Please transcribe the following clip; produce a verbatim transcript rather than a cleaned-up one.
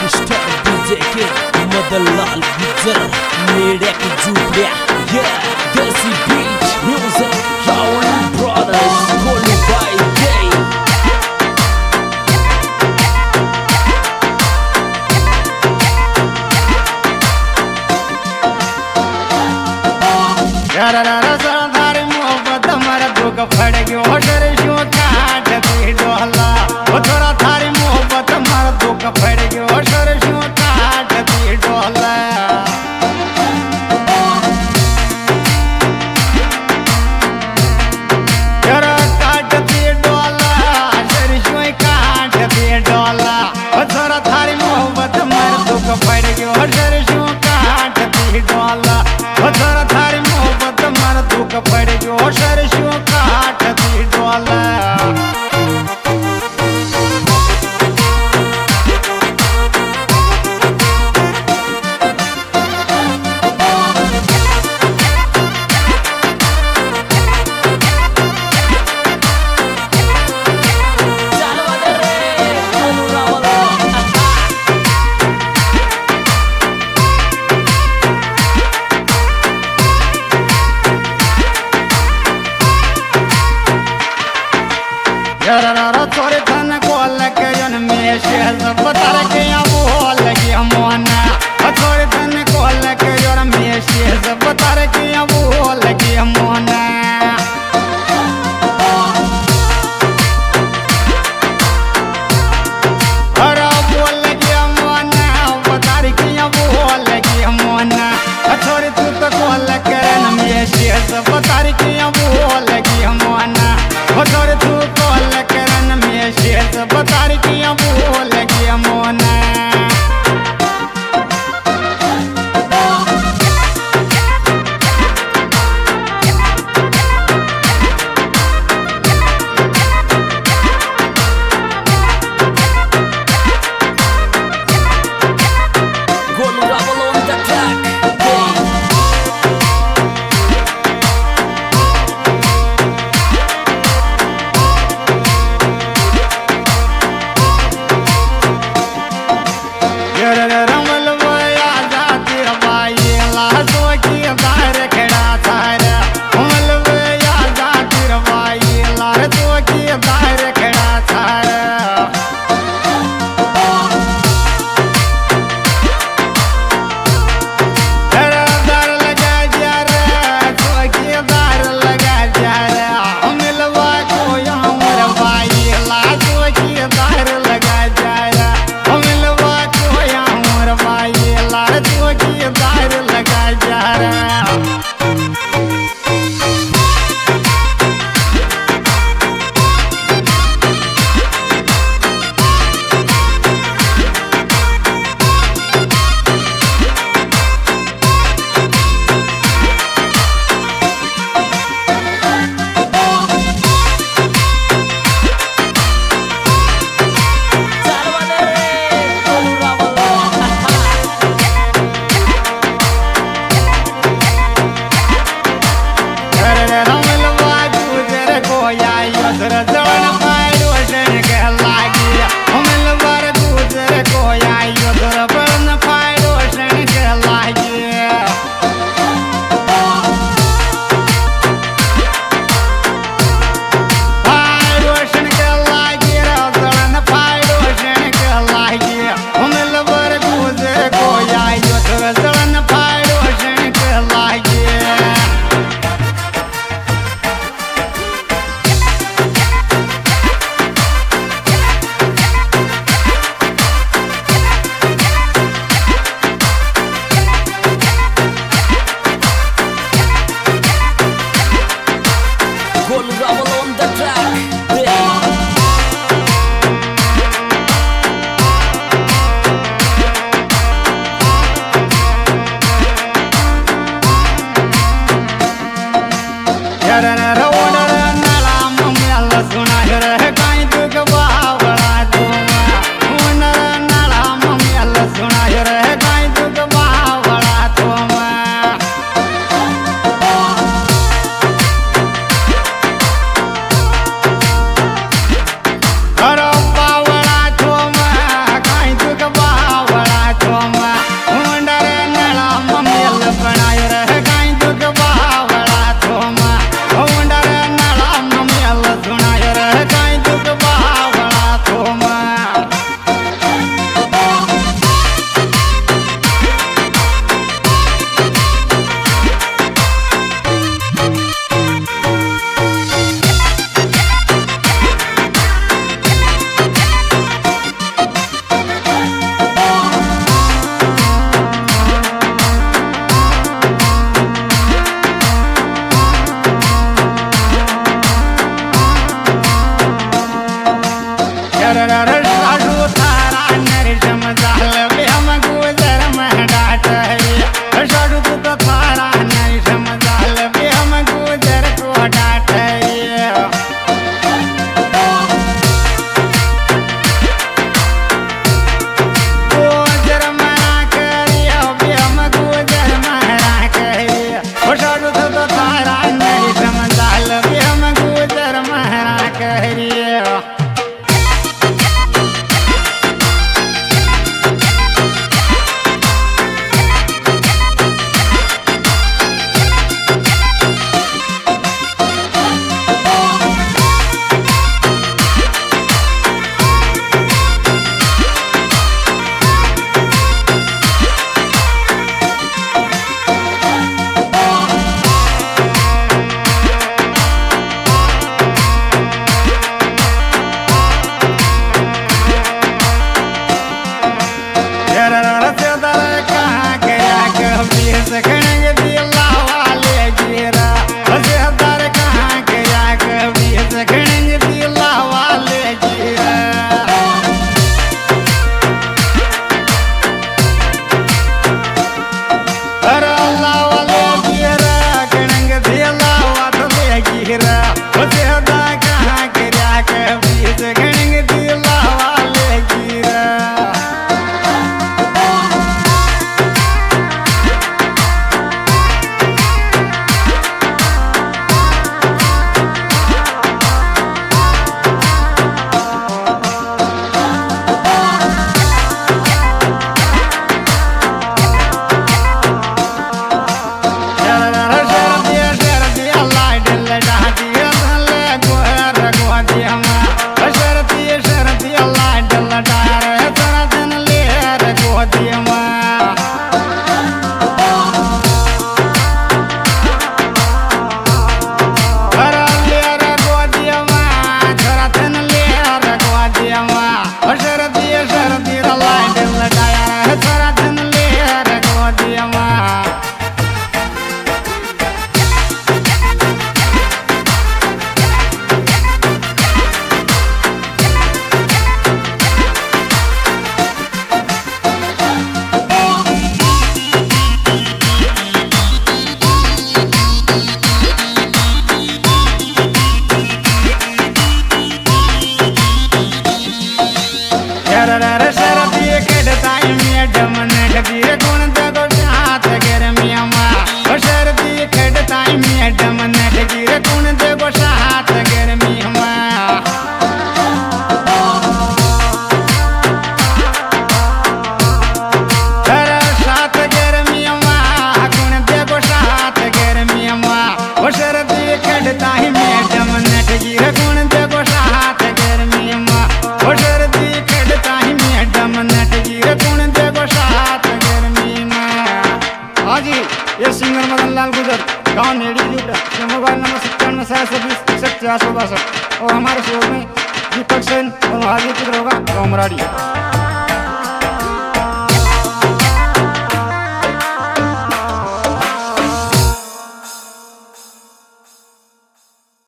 Superstar DJ के मदन लाल गुजर मेरे की जुबलिया ये देसी बीच म्यूजिक राहुल ब्रदर्स कोली बाई डे यार यार सरदारी मोहब्बत मर दुख फड़ गयो डर शो काट दी डोला ओ तोरा थारी मोहब्बत मर दुख फड़ गयो डर शो काट दी डोला यार काट दी डोला डर शो काट दी डोला ओ तोरा थारी मोहब्बत मर दुख फड़ गयो डर शो काट दी डोला ओ तोरा थारी मोहब्बत मर दुख फड़ गयो डर शो काट दी डोला यार यार तोरे धन को लगे जन में शेज बतर के अब हो लगी मोना तोरे धन को लगे जन में शेज बतर के अब हो लगी मोना अरे बोल लगी मोना बतर के अब हो लगी मोना तोरे तू तो को लगे जन में शेज बतर के अब हो लगी मोना तोरे तू को करन में शेष बतर की अब हो लगी मोना साडू थारा नरसम जाल बे हम गुजर में डाट है साडू तू तो थारा नरसम जाल बे हम गुजर को डाट है गुजर मरा करियो बे हम गुजर मरा करियो साडू तू तो थारा नरसम जाल बे हम गुजर मरा करियो ये सिंगर मदन लाल गुजर गाँव नेड़ी जुटा मोबाइल नंबर सत्तानवे सात सौ बीस इकसठ चार सौ बासठ और हमारे शो में दीपक सेन और हाजी पुत्र होगा गाँव मराड़ी।